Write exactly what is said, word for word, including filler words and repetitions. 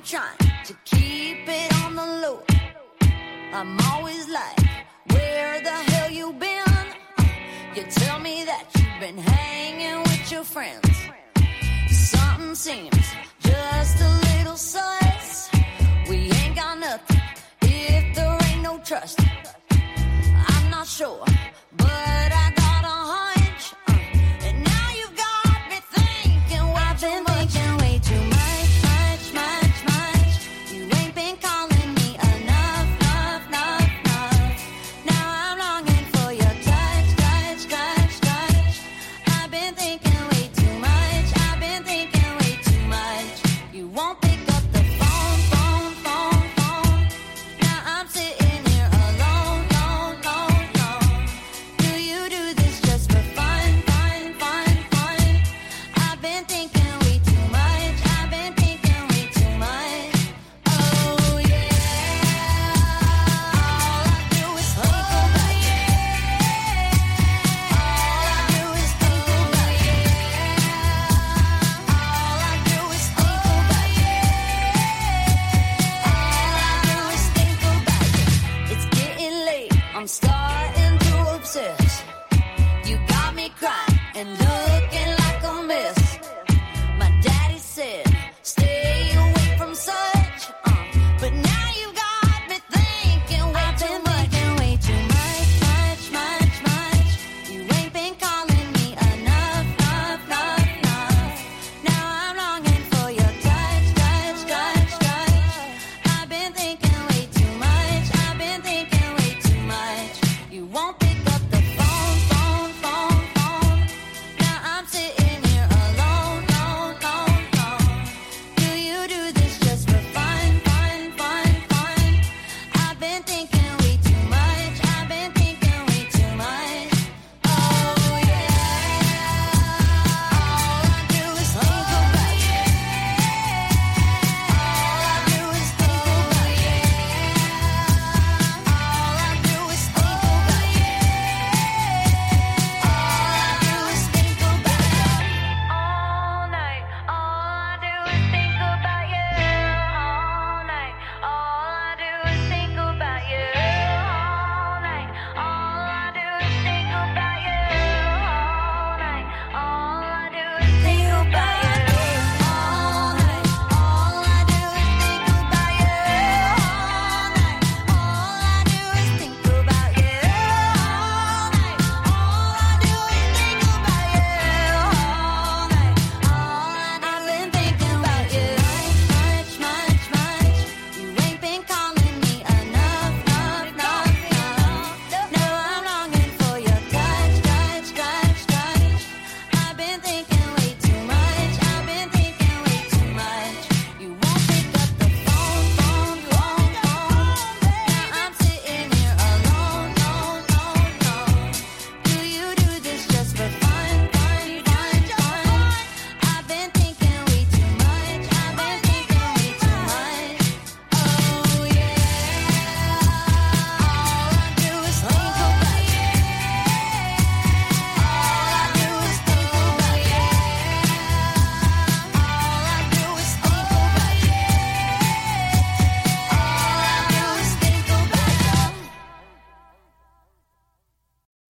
trying to keep it on the low. I'm always like, where the hell you been? You tell me that you've been hanging with your friends. Something seems just a little sus. We ain't got nothing if there ain't no trust. I'm not sure, but I